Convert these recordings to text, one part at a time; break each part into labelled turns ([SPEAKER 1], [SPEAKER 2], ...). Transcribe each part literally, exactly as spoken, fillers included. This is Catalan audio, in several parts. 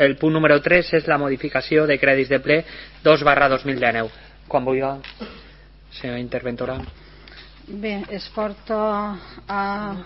[SPEAKER 1] el punt número tres és la modificació de crèdits de ple dos barra dos mil dinou. Quan vulgui, senyora interventora.
[SPEAKER 2] Bé, es porta a,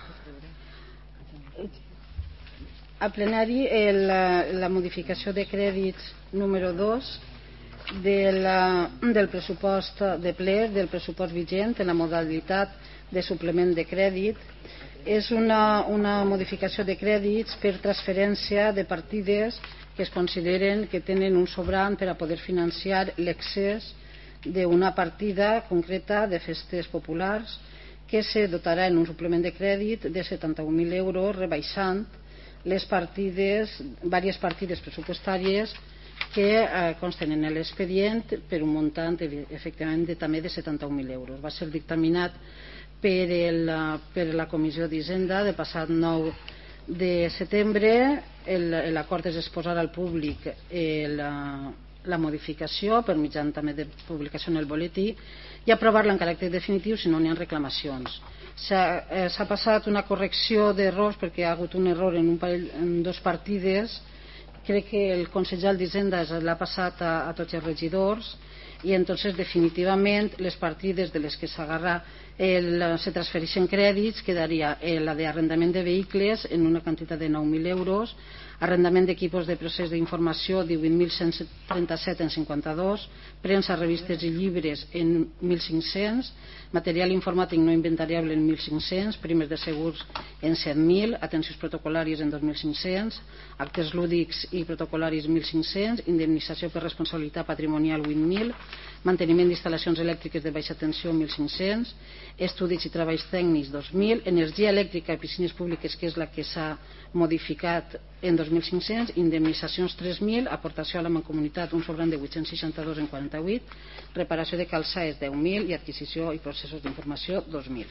[SPEAKER 2] a plenari el, la modificació de crèdits número dos del, del pressupost de ple, del pressupost vigent en la modalitat de suplement de crèdit. És una, una modificació de crèdits per transferència de partides que es consideren que tenen un sobrant per a poder financiar l'excés d'una partida concreta de festes populars que se dotarà en un suplement de crèdit de setanta-un mil euros, rebaixant les partides, diverses partides pressupostàries que eh, consten en l'expedient per un muntant efectivament de, també de setanta-un mil euros. Va ser dictaminat per, el, per la Comissió d'Hisenda de passat nou de setembre. L'acord és exposar al públic el, la modificació per mitjà també de publicació en el boletí i aprovar-la en caràcter definitiu si no n'hi ha reclamacions. S'ha eh, passat una correcció d'errors perquè hi ha hagut un error en, un parell, en dos partides. Crec que el consellal d'Hisenda l'ha passat a, a tots els regidors i entonces definitivament les partides de les que s'agarra el, se transfereixen crèdits quedaria eh, la d'arrendament de vehicles en una quantitat de nou mil euros, arrendament d'equipos de procés d'informació divuit mil cent trenta-set en cinquanta-dos, premsa, revistes i llibres en mil cinc-cents, material informàtic no inventariable en mil cinc-cents, primes de segurs en set mil, atencions protocolàries en dos mil cinc-cents, actes lúdics i protocolaris mil cinc-cents, indemnització per responsabilitat patrimonial vuit mil, manteniment d'instal·lacions elèctriques de baixa tensió mil cinc-cents, estudis i treballs tècnics dos mil, energia elèctrica i piscines públiques, que és la que s'ha modificat en dos mil cinc-cents, indemnitzacions tres mil, aportació a la mancomunitat un sobrant de vuit-cents seixanta-dos en quaranta-vuit, reparació de calçades deu mil i adquisició i processos d'informació dos mil.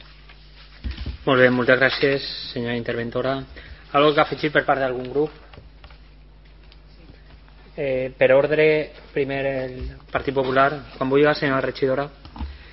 [SPEAKER 1] Molt bé, moltes gràcies, senyora interventora. Algo que afegir per part d'algun grup? Eh, per ordre, primer el Partit Popular. Quan vulgui, senyora regidora.